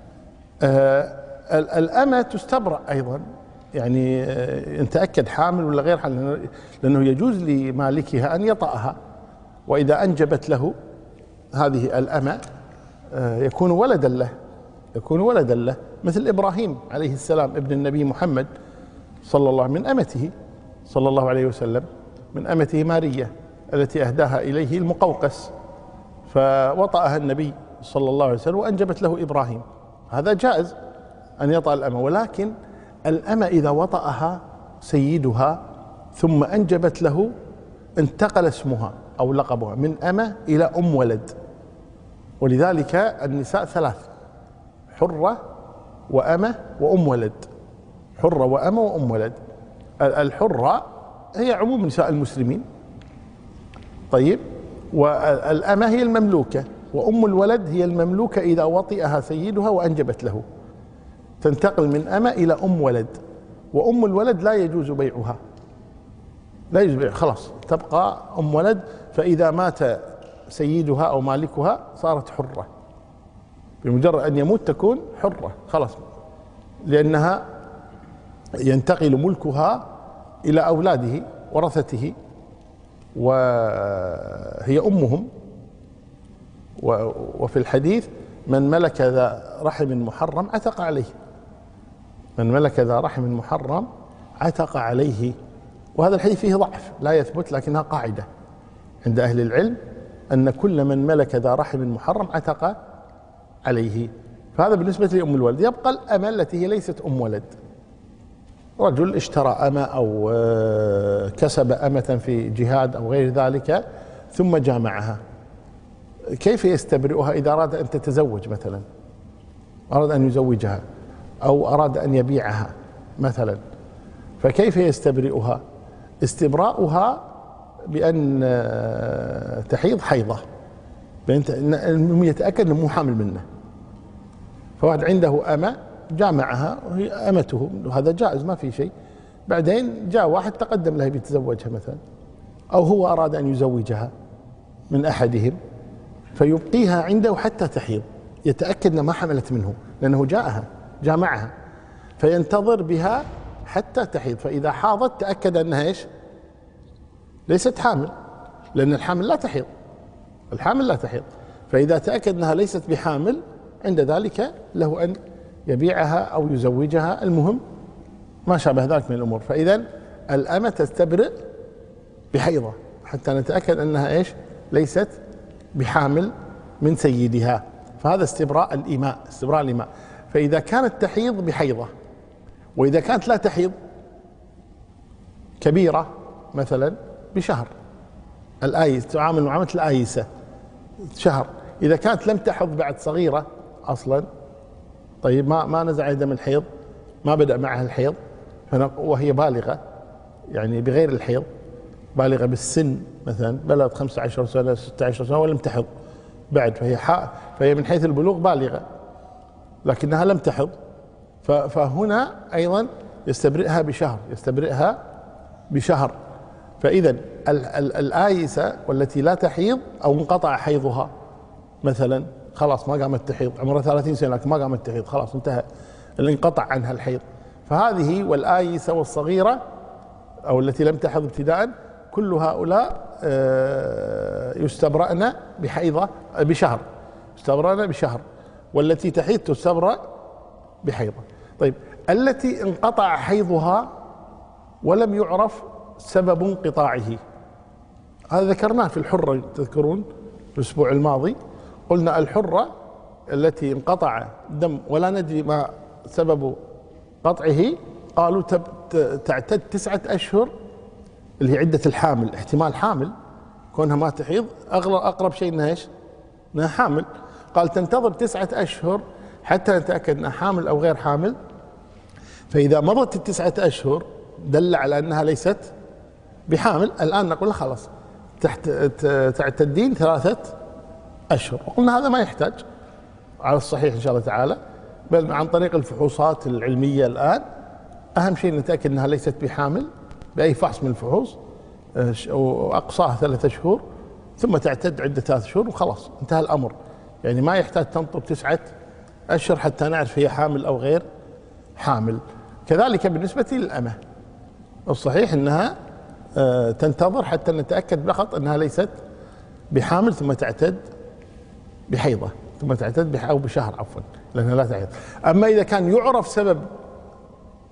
الأمة تستبرأ أيضا، يعني إن تأكد حامل ولا غير حامل، لأنه يجوز لمالكها أن يطأها، وإذا أنجبت له هذه الأمة يكون ولدا له، مثل إبراهيم عليه السلام ابن النبي محمد، صلى الله من أمته صلى الله عليه وسلم، من أمته مارية التي أهداها إليه المقوقس، فوطأها النبي صلى الله عليه وسلم وأنجبت له إبراهيم. هذا جائز أن يطأ الأمة، ولكن الأمة إذا وطأها سيدها ثم أنجبت له انتقل اسمها أو لقبها من أمة إلى أم ولد. ولذلك النساء ثلاث: حرة وأمة وأم ولد. حرة وأمة وأم ولد. الحرة هي عموم نساء المسلمين، طيب، والأمة هي المملوكة، وأم الولد هي المملوكة إذا وطئها سيدها وأنجبت له، تنتقل من أمة إلى أم ولد. وأم الولد لا يجوز بيعها، لا يجوز بيعها، خلاص تبقى أم ولد. فإذا مات سيدها أو مالكها صارت حرة، بمجرد أن يموت تكون حرة خلاص، لأنها ينتقل ملكها إلى أولاده ورثته وهي أمهم. وفي الحديث: من ملك ذا رحم محرم عتق عليه. من ملك ذا رحم محرم عتق عليه. وهذا الحديث فيه ضعف لا يثبت، لكنها قاعدة عند أهل العلم أن كل من ملك ذا رحم محرم عتق عليه. فهذا بالنسبة لأم الولد. يبقى الأمة التي هي ليست أم ولد، رجل اشترى أمة أو كسب أمة في جهاد أو غير ذلك ثم جامعها، كيف يستبرئها إذا أراد أن تتزوج مثلا، أراد أن يزوجها أو أراد أن يبيعها مثلا، فكيف يستبرئها؟ استبراؤها بأن تحيض حيضة، بأن يتأكد أنه مو حامل منه. فواحد عنده أمة جامعها وهي أمته، هذا جائز ما في شيء. بعدين جاء واحد تقدم له بيتزوجها مثلا، أو هو أراد أن يزوجها من أحدهم، فيبقيها عنده حتى تحيض، يتأكد أنها ما حملت منه لأنه جامعها، فينتظر بها حتى تحيض. فإذا حاضت تأكد أنها إيش؟ ليست حامل، لأن الحامل لا تحيض، الحامل لا تحيض. فإذا تأكد أنها ليست بحامل عند ذلك له أن يبيعها أو يزوجها، المهم ما شابه ذلك من الأمور. فإذا الأمة تستبرئ بحيضة حتى نتأكد أنها إيش؟ ليست بحامل من سيدها. فهذا استبراء الإماء، استبراء الإماء. فإذا كانت تحيض بحيضة، وإذا كانت لا تحيض كبيرة مثلا بشهر، الآيس تعامل معاملة الآيسة شهر. إذا كانت لم تحض بعد صغيرة أصلا، طيب ما نزع دم الحيض، ما بدأ معها الحيض، وهي بالغة يعني بغير الحيض، بالغة بالسن مثلا، بلغت 15 سنة 16 سنة ولم تحض بعد، فهي من حيث البلوغ بالغة لكنها لم تحض، فهنا أيضا يستبرئها بشهر. فإذا الآيسة والتي لا تحيض أو انقطع حيضها مثلا، خلاص ما قامت تحيض، عمرها 30 سنة لكن ما قامت تحيض، خلاص انتهى، انقطع عنها الحيض. فهذه والآيسة والصغيرة أو التي لم تحض ابتداء، كل هؤلاء يستبرأن بشهر، يستبرأن بشهر. والتي تحيض تستبرأ بحيضة. طيب، التي انقطع حيضها ولم يعرف سبب انقطاعه، هذا ذكرناه في الحرة، تذكرون الأسبوع الماضي قلنا الحرة التي انقطع الدم ولا ندري ما سبب قطعه، قالوا تعتد 9 أشهر اللي هي عدة الحامل، احتمال حامل كونها ما تحيض، أقرب شيء انها ايش؟ انها حامل. قال تنتظر 9 أشهر حتى نتأكد انها حامل أو غير حامل. فإذا مضت 9 أشهر دل على أنها ليست بحامل، الآن نقول خلاص تعتدين 3 أشهر. وقلنا هذا ما يحتاج على الصحيح إن شاء الله تعالى، بل عن طريق الفحوصات العلمية الآن أهم شيء نتأكد أنها ليست بحامل بأي فحص من الفحوص، وأقصاها 3 شهور، ثم تعتد عدة 3 شهور وخلاص انتهى الأمر. يعني ما يحتاج تنطر 9 أشهر حتى نعرف هي حامل أو غير حامل. كذلك بالنسبة للأمة الصحيح أنها تنتظر حتى نتأكد فقط أنها ليست بحامل، ثم تعتد بحيضة، ثم تعتد أو بشهر عفوا، لأنها لا تحيض. أما إذا كان يعرف سبب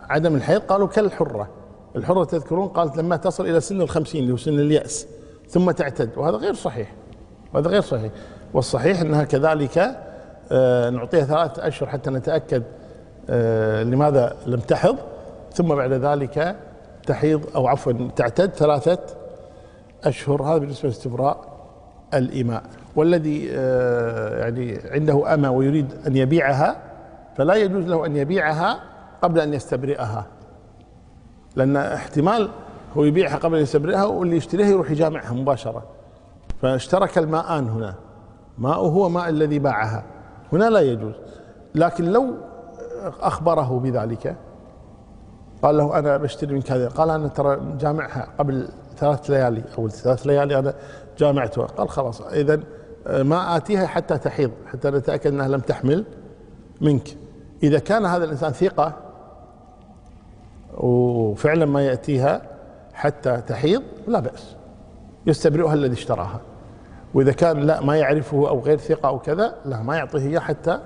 عدم الحيض قالوا كالحرة. الحرة تذكرون قالت لما تصل إلى سن 50 اللي هو سن اليأس ثم تعتد، وهذا غير صحيح، وهذا غير صحيح. والصحيح أنها كذلك نعطيها 3 أشهر حتى نتأكد لماذا لم تحض، ثم بعد ذلك تحيض أو عفوا تعتد 3 أشهر. هذا بالنسبة لاستبراء الإماء. والذي يعني عنده أمة ويريد أن يبيعها فلا يجوز له أن يبيعها قبل أن يستبرئها، لأن احتمال هو يبيعها قبل أن يستبرئها واللي يشتريها يروح يجامعها مباشرة، فاشترك الماءان هنا، ماؤه وماء الذي باعها، هنا لا يجوز. لكن لو أخبره بذلك قال له أنا بشتري منك هذا، قال أنا ترى جامعها قبل 3 ليالي أو 3 ليالي أنا جامعتها، قال خلاص إذن ما آتيها حتى تحيض حتى نتأكد أنها لم تحمل منك. إذا كان هذا الإنسان ثقة وفعلا ما يأتيها حتى تحيض لا بأس، يستبرئها الذي اشتراها. وإذا كان لا ما يعرفه أو غير ثقة أو كذا لا ما يعطيه إياه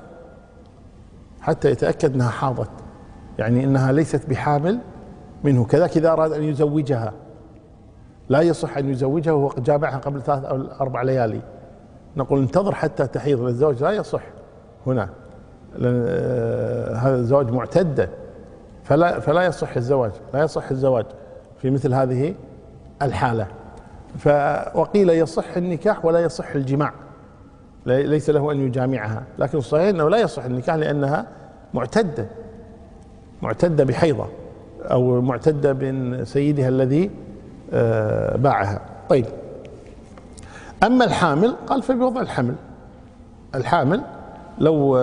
حتى يتأكد أنها حاضت، يعني أنها ليست بحامل منه. كذلك إذا أراد أن يزوجها لا يصح أن يزوجها وهو جامعها قبل 3 أو 4 ليالي، نقول انتظر حتى تحيض، الزواج لا يصح هنا، لأن هذا الزواج معتدة، فلا يصح الزواج، لا يصح الزواج في مثل هذه الحالة. وقيل يصح النكاح ولا يصح الجماع، ليس له أن يجامعها، لكن الصحيح أنه لا يصح النكاح لأنها معتدة بحيضة أو معتدة من سيدها الذي باعها. طيب، أما الحامل قال فبوضع الحمل. الحامل لو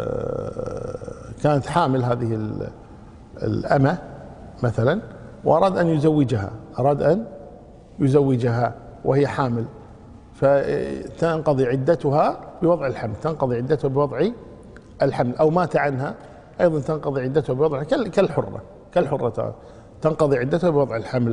كانت حامل هذه الأمة مثلا وأراد أن يزوجها وهي حامل، فتنقضي عدتها بوضع الحمل، تنقضي عدتها بوضع الحمل، أو مات عنها أيضا تنقضي عدتها بوضع كالحرة تنقضي عدتها بوضع الحمل.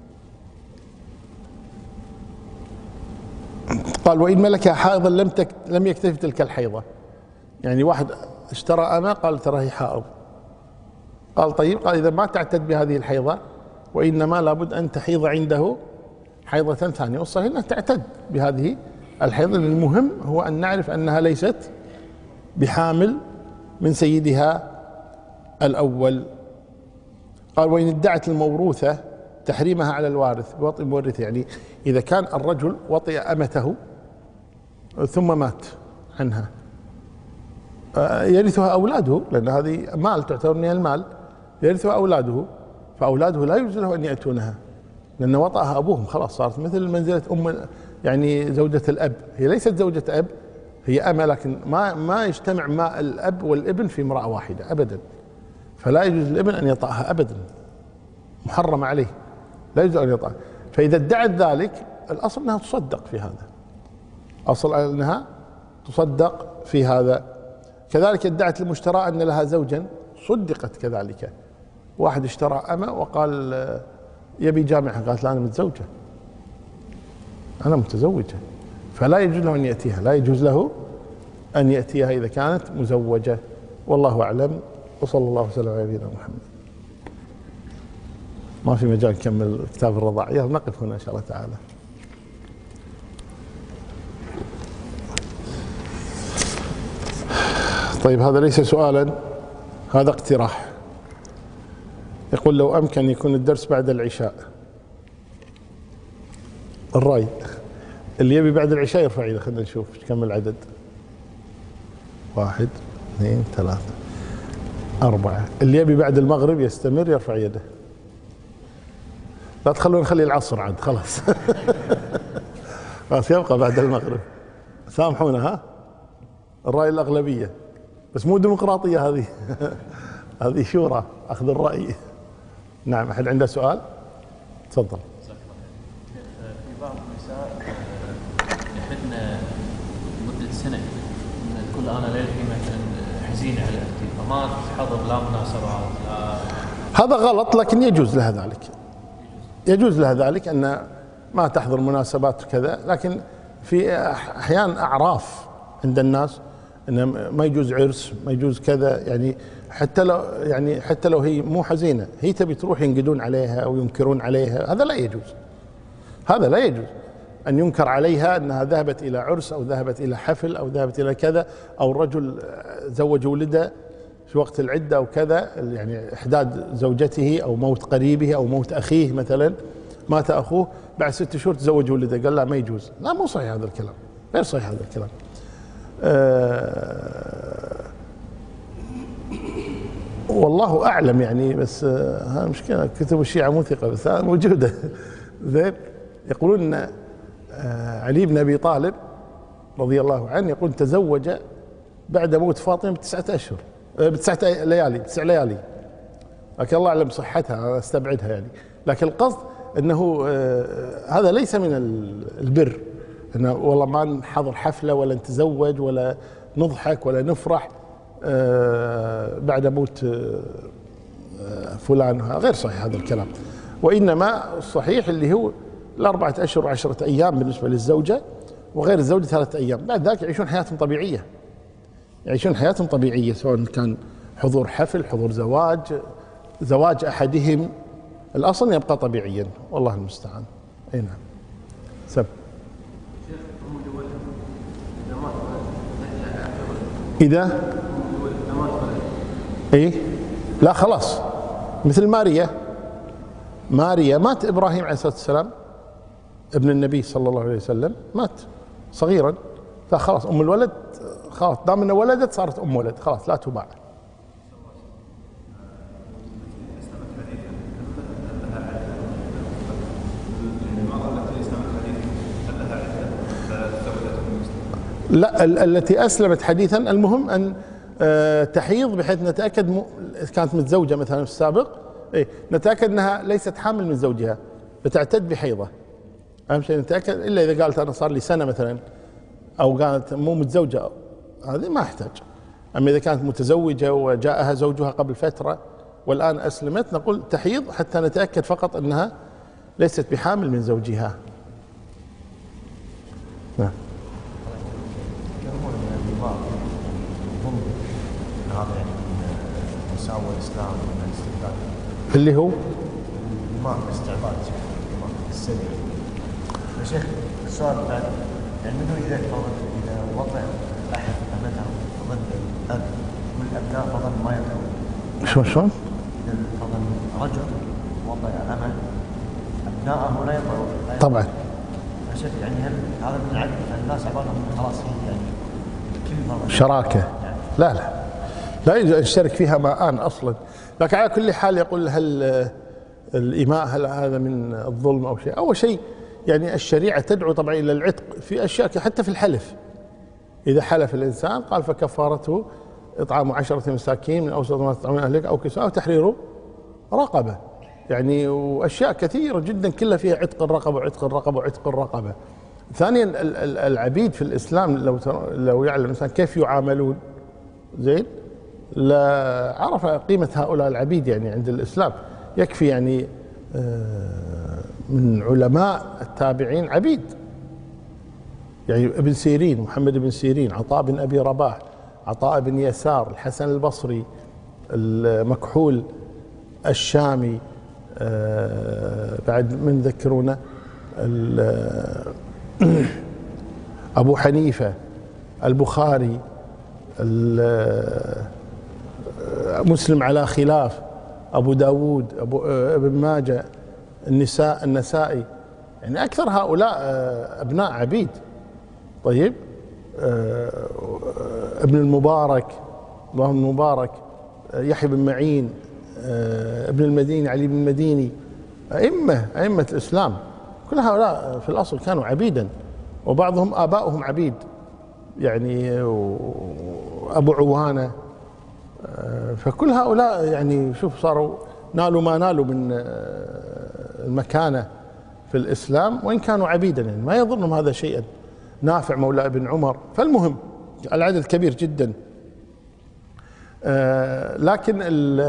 قال وإن ملكها حائضا لم يكتفي تلك الحيضة، يعني واحد اشترى أمة قال ترى هي حائض، قال طيب، قال إذا ما تعتد بهذه الحيضة وإنما لابد أن تحيض عنده حيضة ثانية، والصحيح أنها تعتد بهذه الحيضة، المهم هو أن نعرف أنها ليست بحامل من سيدها الأول. قال وإن ادعت الموروثة تحريمها على الوارث بوطئ مورثه، يعني إذا كان الرجل وطئ أمته ثم مات عنها يرثها أولاده، لأن هذه مال تعتبر من المال، يرثها أولاده، فأولاده لا يجوز له أن يأتونها لأن وطأها أبوهم، خلاص صارت مثل منزلة يعني زوجة الأب، هي ليست زوجة أب، هي أمة، لكن ما يجتمع ماء الأب والابن في امرأة واحدة أبدا، فلا يجوز للابن أن يطأها أبدا، محرم عليه، لا يجوز أن يطأها. فإذا ادعت ذلك الأصل أنها تصدق في هذا، أصل أنها تصدق في هذا. كذلك ادعت المشترى أن لها زوجا صدقت كذلك، واحد اشترى أمة وقال يبي جامعها، قالت لا أنا متزوجة، فلا يجوز له أن يأتيها، لا يجوز له أن يأتيها إذا كانت مزوجة. والله أعلم، وصلى الله وسلم على نبينا محمد. ما في مجال نكمل كتاب الرضاع، يلا نقف هنا إن شاء الله تعالى. طيب، هذا ليس سؤالا، هذا اقتراح. يقول لو أمكن يكون الدرس بعد العشاء، الرأي اللي يبي بعد العشاء يرفع يده، خلينا نشوف كم العدد. 1 2 3 4. اللي يبي بعد المغرب يستمر يرفع يده، لا تخلونا نخلي العصر عاد، خلاص خلاص يبقى بعد المغرب، سامحونا. ها، الرأي الأغلبية، بس مو ديمقراطية هذه هذه شورى أخذ الرأي. نعم، أحد عنده سؤال؟ تفضل. في بعض النساء يحدن مدة سنة كل أنا ليلتي مثلا حزينة على أختي، فما تحضر لا مناسبات لا. هذا غلط، لكن يجوز لها ذلك، يجوز لها ذلك أن ما تحضر مناسبات كذا، لكن في أحيان أعراف عند الناس انه ما يجوز عرس، ما يجوز كذا، يعني حتى لو هي مو حزينه، هي تبي تروح ينقدون عليها او ينكرون عليها، هذا لا يجوز. هذا لا يجوز ان ينكر عليها انها ذهبت الى عرس او ذهبت الى حفل او ذهبت الى كذا، او الرجل زوج ولده في وقت العده او كذا، يعني احداد زوجته او موت قريبه او موت اخيه مثلا، مات اخوه بعد 6 شهور تزوج ولده، قال لا ما يجوز. لا، مو صحيح هذا الكلام، غير صحيح هذا الكلام. والله اعلم يعني، بس ها مشكله كتب الشيعه مو ثقه بس موجوده. زين. يقولون ان علي بن ابي طالب رضي الله عنه يقول تزوج بعد موت فاطمه ب9 اشهر، ب9 ليالي، 9 ليالي، لكن الله اعلم صحتها، انا استبعدها يعني. لكن القصد انه هذا ليس من البر، انه والله ما نحضر حفله ولا نتزوج ولا نضحك ولا نفرح بعد موت فلان. غير صحيح هذا الكلام. وانما الصحيح اللي هو 4 أشهر و10 أيام بالنسبه للزوجه، وغير الزوجه 3 أيام. بعد ذاك يعيشون حياتهم طبيعيه، يعيشون حياتهم طبيعيه، سواء كان حضور حفل، حضور زواج احدهم، الاصل يبقى طبيعيا، والله المستعان. اي نعم. سب إذا إيه لا خلاص، مثل ماريا مات إبراهيم عليه الصلاة والسلام ابن النبي صلى الله عليه وسلم، مات صغيرا، فخلاص أم الولد خلاص دام إنه ولدت صارت أم ولد، خلاص لا تباع. لا، التي أسلمت حديثا، المهم أن تحيض بحيث نتأكد كانت متزوجة مثلا في السابق، نتأكد أنها ليست حامل من زوجها فتعتد بحيضة. أهم شيء نتأكد، إلا إذا قالت أنا صار لي سنة مثلا، أو قالت مو متزوجة، هذه ما أحتاج. أما إذا كانت متزوجة وجاءها زوجها قبل فترة والآن أسلمت، نقول تحيض حتى نتأكد فقط أنها ليست بحامل من زوجها. نعم. هذا يعني مساوى الاسلام من الاستبداد، اللي هو الإيمان بالاستعباد، الإيمان السلبي. يا شيخ السؤال بعد، يعني منه إذا وضع أحد أمته ضد الأب والأبناء فضل ما يبنون. شلون؟ فضل رجل وضع أمل أبناءه لا يطلعون. طبعا. يا شيخ يعني هل هذا من العدل؟ الناس عبالهم خلاص هي يعني كل مرة شراكة يعني. لا يجوز أن يشترك فيها معان أصلا. لكن على كل حال يقول هل الإماء هل هذا من الظلم أو شيء؟ أول شيء يعني الشريعة تدعو طبعا إلى العتق في أشياء، حتى في الحلف. إذا حلف الإنسان قال فكفارته إطعام 10 مساكين من أوسط ما تطعمون أهلك أو كسوة أو تحرير رقبة، يعني وأشياء كثيرة جدا كلها فيها عتق الرقبة وعتق الرقبة وعتق الرقبة. ثانيا العبيد في الإسلام لو يعلم الإنسان كيف يعاملون زين لا عرف قيمة هؤلاء العبيد يعني عند الإسلام. يكفي يعني من علماء التابعين عبيد، يعني ابن سيرين، محمد بن سيرين، عطاء بن أبي رباح، عطاء بن يسار، الحسن البصري، المكحول الشامي، بعد من ذكرونا أبو حنيفة، البخاري، مسلم على خلاف، أبو داود، ابن ماجه، النسائي، يعني أكثر هؤلاء أبناء عبيد. طيب ابن المبارك، اللهم المبارك، يحيى بن معين، ابن المديني، علي بن المديني، أئمة الإسلام كل هؤلاء في الأصل كانوا عبيدا، وبعضهم آباؤهم عبيد، يعني أبو عوانة. فكل هؤلاء يعني شوف صاروا نالوا ما نالوا من المكانة في الإسلام وإن كانوا عبيدا، يعني ما يظنهم هذا شيئا. نافع مولى ابن عمر. فالمهم العدد كبير جدا. لكن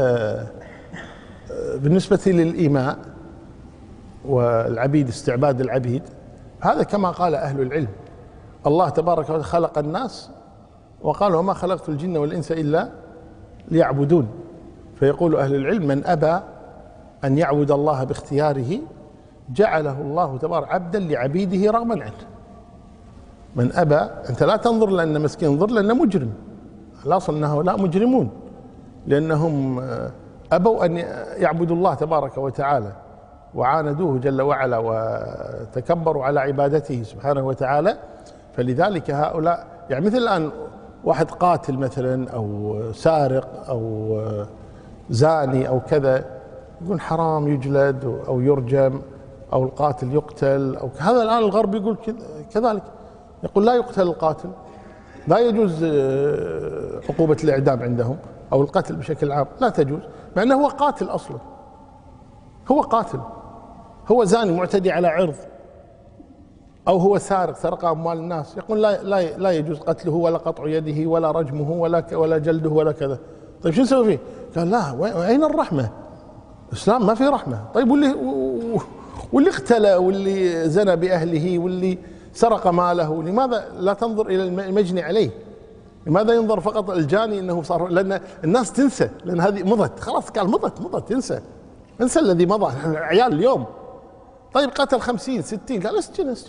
بالنسبة للإيماء والعبيد، استعباد العبيد، هذا كما قال أهل العلم، الله تبارك وتعالى خلق الناس وقال وما خلقت الجن والإنس إلا ليعبدون. فيقول أهل العلم من أبى أن يعبد الله باختياره جعله الله تبارك عبدا لعبيده رغما عنه. من أبى، أنت لا تنظر لأن مسكين، انظر لأنه مجرم. الأصل أن هؤلاء مجرمون لأنهم أبوا أن يعبدوا الله تبارك وتعالى وعاندوه جل وعلا وتكبروا على عبادته سبحانه وتعالى. فلذلك هؤلاء يعني مثل الآن واحد قاتل مثلا أو سارق أو زاني أو كذا، يقول حرام يجلد أو يرجم أو القاتل يقتل أو هذا. الآن الغرب يقول كذلك، يقول لا يقتل القاتل، لا يجوز عقوبة الإعدام عندهم أو القتل بشكل عام لا تجوز، مع أنه هو قاتل أصلا، هو قاتل، هو زاني معتدي على عرض، أو هو سارق سرق أموال الناس، يقول لا يجوز قتله ولا قطع يده ولا رجمه ولا جلده ولا كذا. طيب شو نسوي فيه؟ قال لا، وأين الرحمة؟ الإسلام ما فيه رحمة. طيب واللي اقتلى واللي زنى بأهله واللي سرق ماله، لماذا لا تنظر إلى المجني عليه؟ لماذا ينظر فقط الجاني أنه صار؟ لأن الناس تنسى، لأن هذه مضت خلاص، قال مضت انسى الذي مضى. عيال اليوم طيب قتل 50 60، قال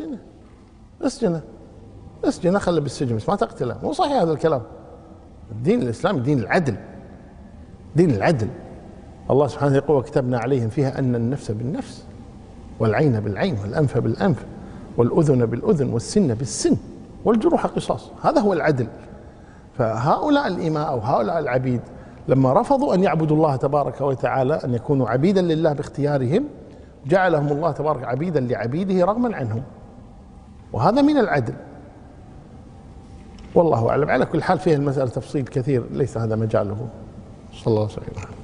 اسجنه خله بالسجن بس ما تقتله. مو صحيح هذا الكلام. الدين الإسلامي دين العدل، دين العدل. الله سبحانه يقول وكتبنا عليهم فيها أن النفس بالنفس والعين بالعين والأنف بالأنف والأذن بالأذن والسن بالسن والجروح قصاص. هذا هو العدل. فهؤلاء الإماء أو هؤلاء العبيد لما رفضوا أن يعبدوا الله تبارك وتعالى، أن يكونوا عبيدا لله باختيارهم، جعلهم الله تبارك عبيدا لعبيده رغما عنهم، وهذا من العدل. والله أعلم. على كل حال فيها المسألة تفصيل كثير، ليس هذا مجاله. صلى الله عليه وسلم.